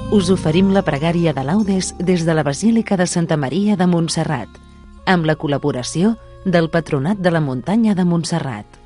us oferim la pregària de laudes des de la Basílica de Santa Maria de Montserrat, amb la col·laboració del Patronat de la Muntanya de Montserrat.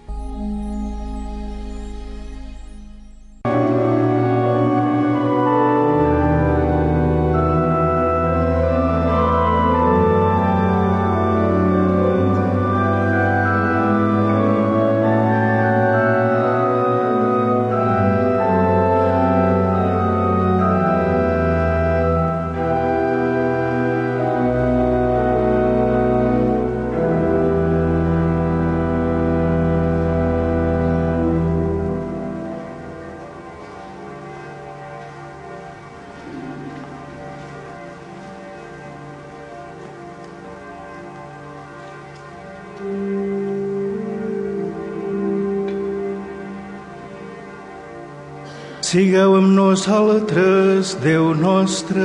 Sigueu amb nosaltres, Déu nostre.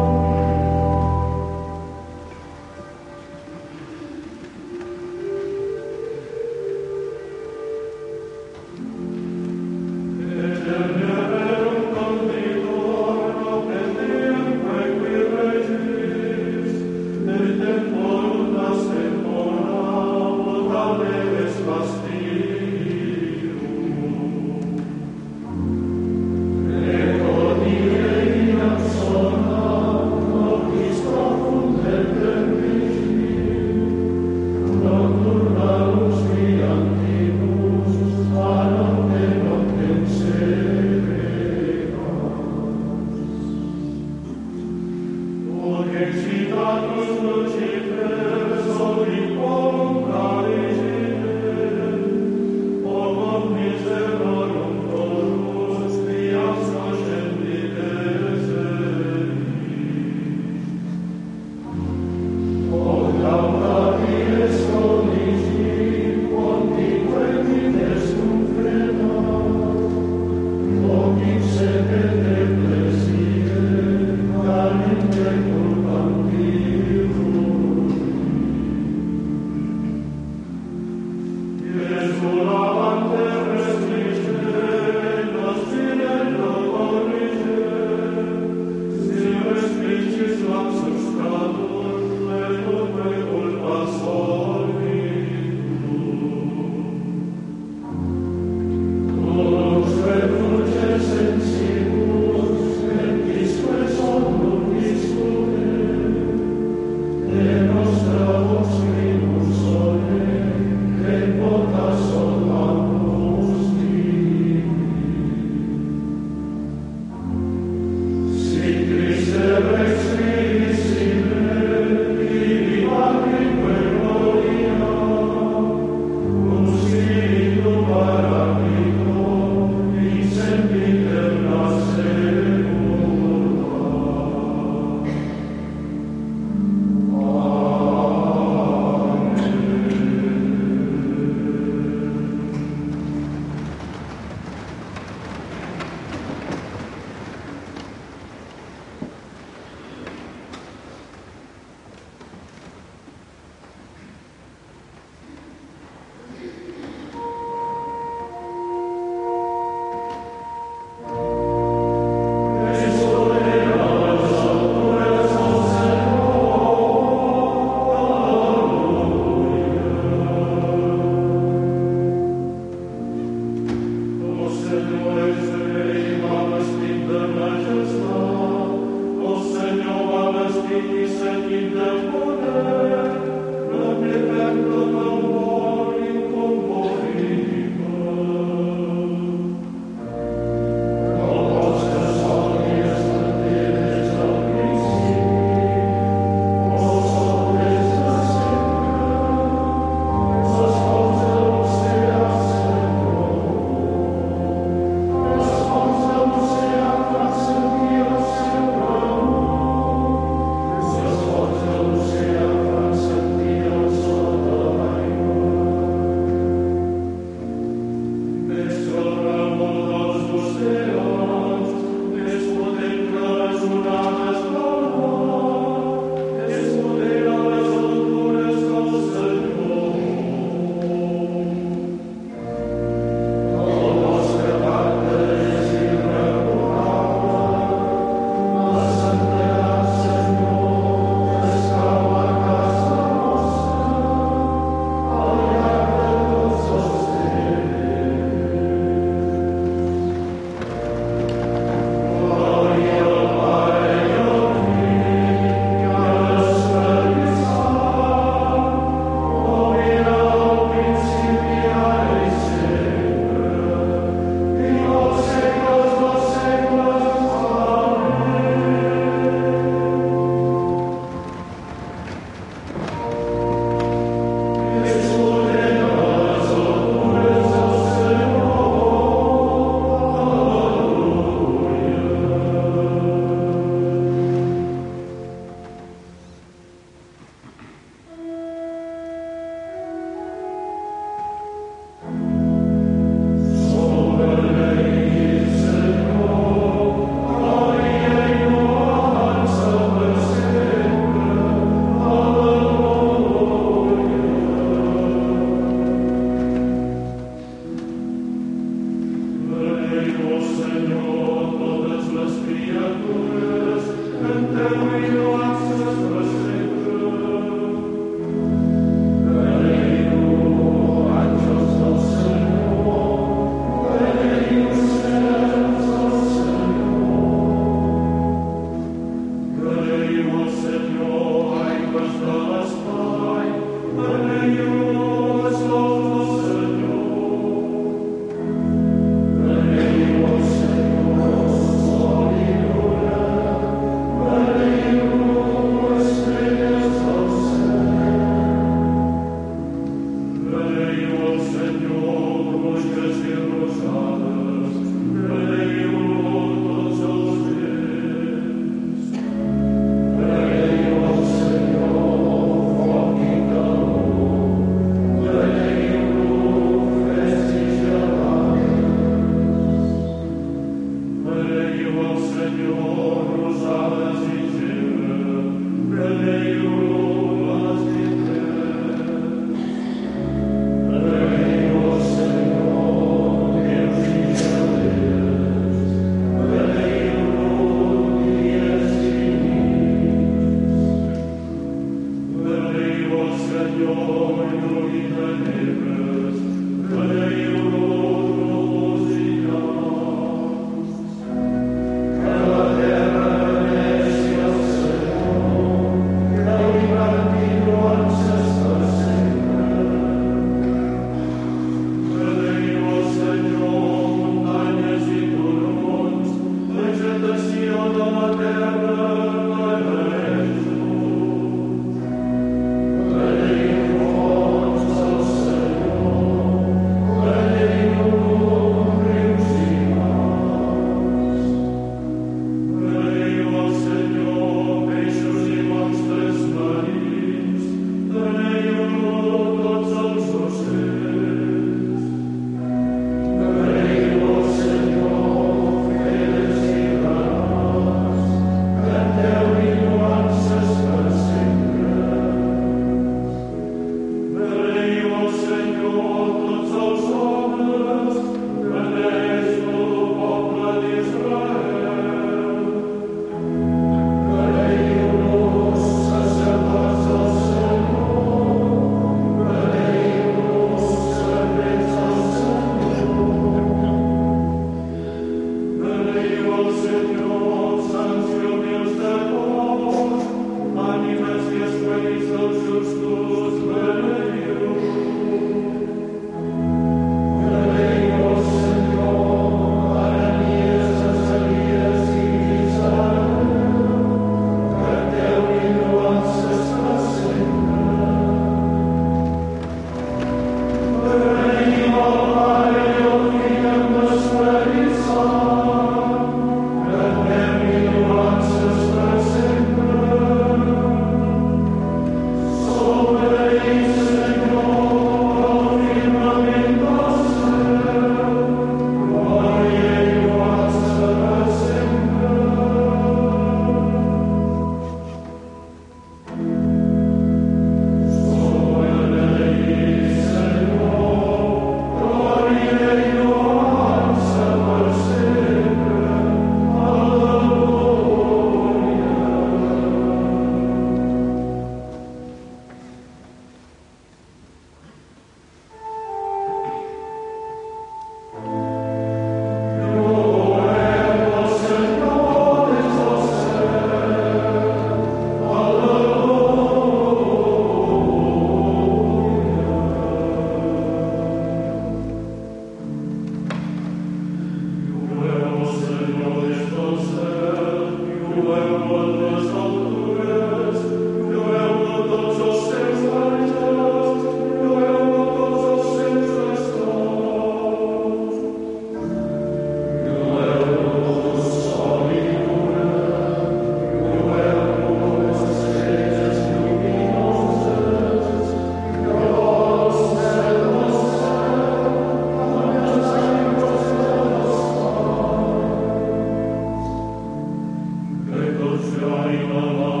Joy,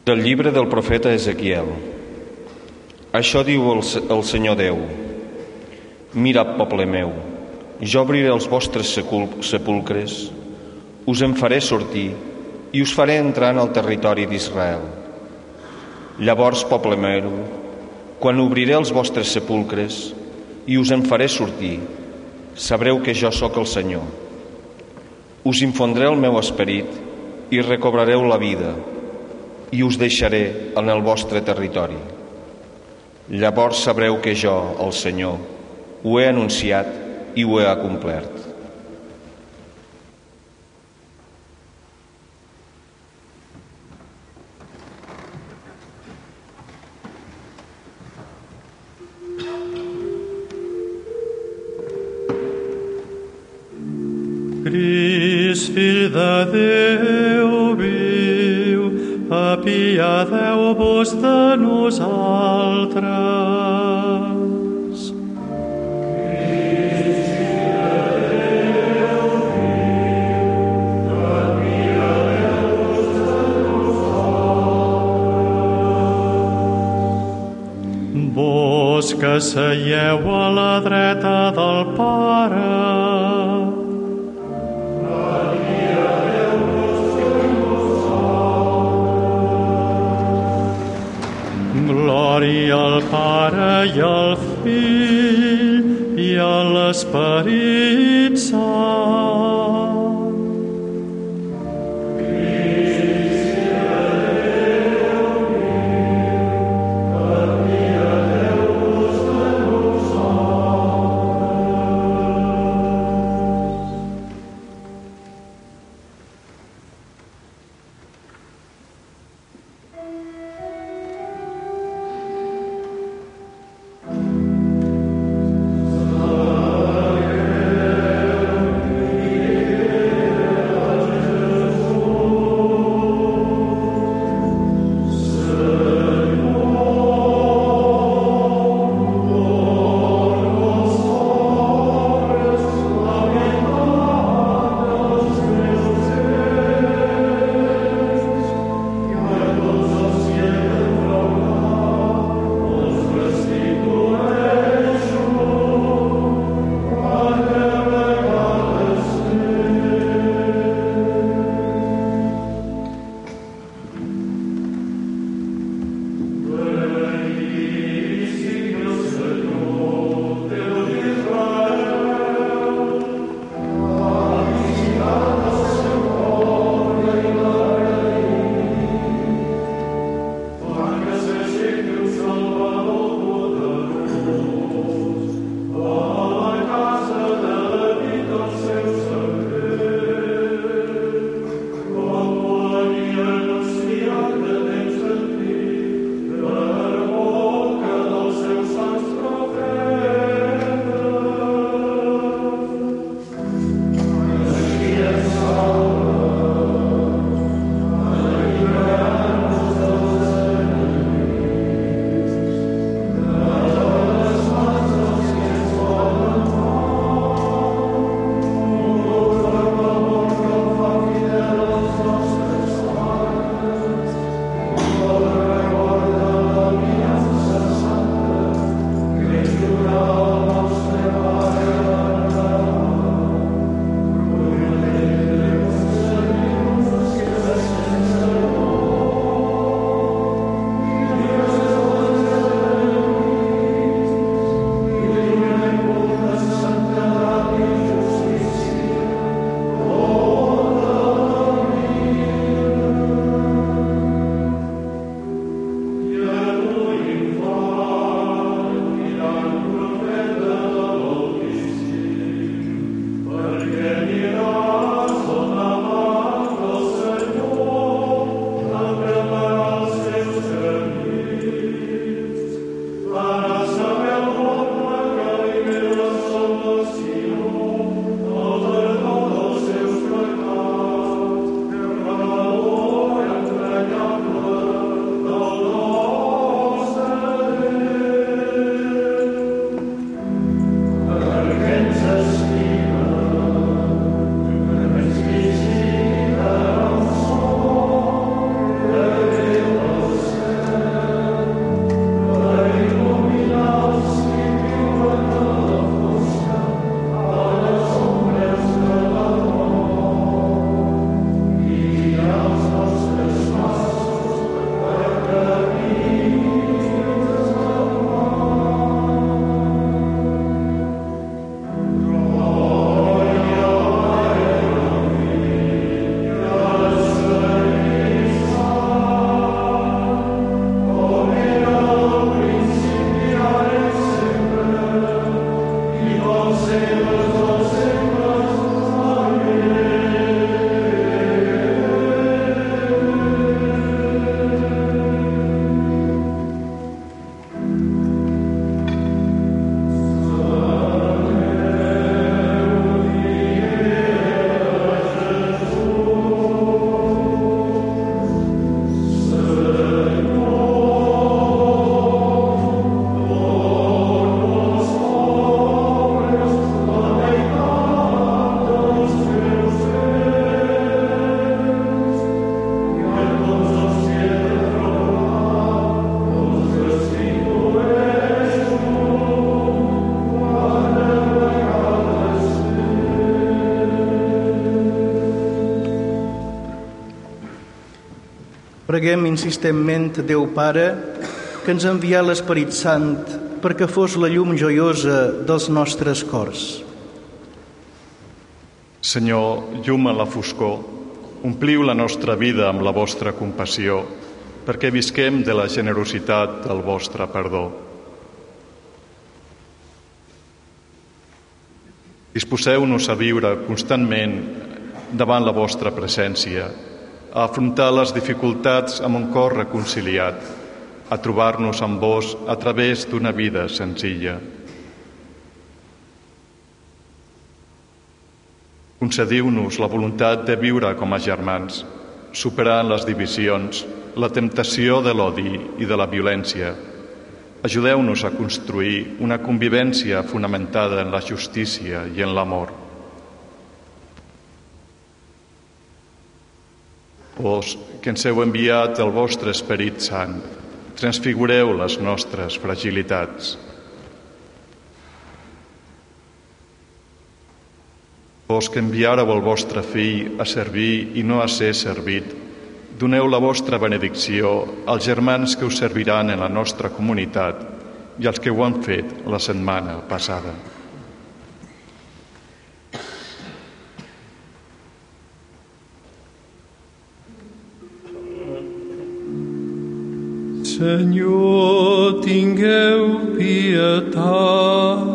Del llibre del profeta Ezequiel. Això diu el Senyor Déu: Mira, poble meu, jo obriré els vostres sepulcres, us en faré sortir i us faré entrar en el territori d'Israel. Llavors, poble meu, quan obriré els vostres sepulcres i us en faré sortir, sabreu que jo sóc el Senyor. Us infondré el meu esperit i recobrareu la vida, i us deixaré en el vostre territori. Llavors sabreu que jo, el Senyor, ho he anunciat i ho he acomplert. Crist, fill de Déu viu, apiadeu-vos de nosaltres. Crist, fill de Déu viu, apiadeu-vos de nosaltres. Vos que seieu a la dreta del Pare, glòria al Pare i al Fill i a l'Esperit Sant. Preguem insistentment a Déu Pare que ens envià l'Esperit Sant perquè fos la llum joiosa dels nostres cors. Senyor, llum a la foscor, ompliu la nostra vida amb la vostra compassió, perquè visquem de la generositat del vostre perdó. Disposeu-nos a viure constantment davant la vostra presència, a afrontar les dificultats amb un cor reconciliat, a trobar-nos amb vos a través d'una vida senzilla. Concediu-nos la voluntat de viure com a germans, superant les divisions, la temptació de l'odi i de la violència. Ajudeu-nos a construir una convivència fonamentada en la justícia i en l'amor. Vos, que ens heu enviat el vostre Esperit Sant, transfigureu les nostres fragilitats. Vos que enviàreu el vostre Fill a servir i no a ser servit, doneu la vostra benedicció als germans que us serviran en la nostra comunitat i als que ho han fet la setmana passada. Senyor, tingueu pietat.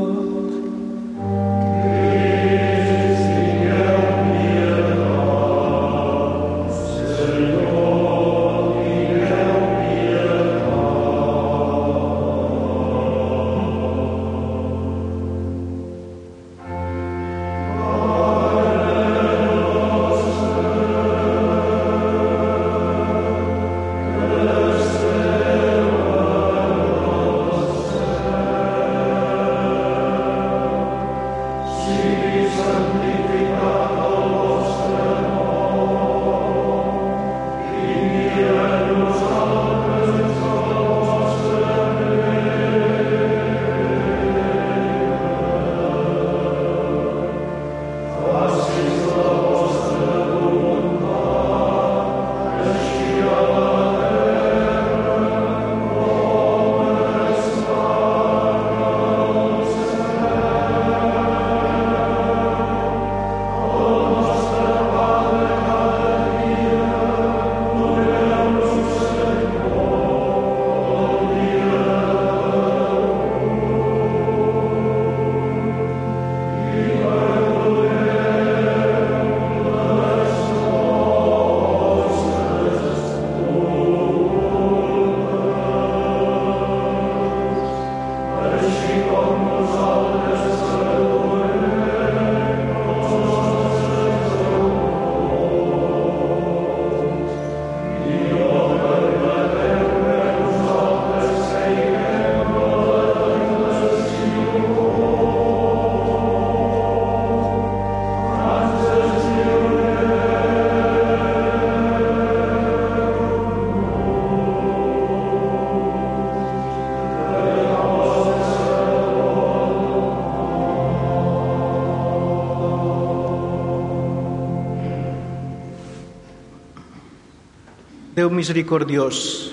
Déu misericordiós,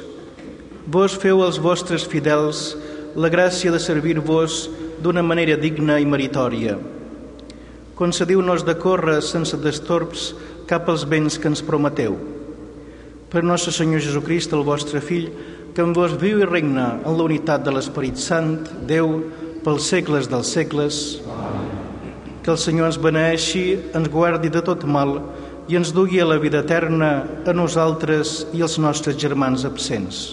vos feu als vostres fidels la gràcia de servir-vos d'una manera digna i meritòria. Concediu-nos de córrer sense destorbs cap als béns que ens prometeu. Per nostre Senyor Jesucrist, el vostre Fill, que en vos viu i regna en la unitat de l'Esperit Sant, Déu, pels segles dels segles. Que el Senyor ens beneeixi, ens guardi de tot mal i ens dugui a la vida eterna a nosaltres i als nostres germans absents.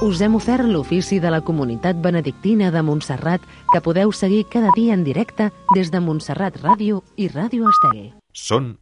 Us hem ofert l'ofici de la Comunitat Benedictina de Montserrat, que podeu seguir cada dia en directe des de Montserrat Ràdio i Ràdio Estel. Són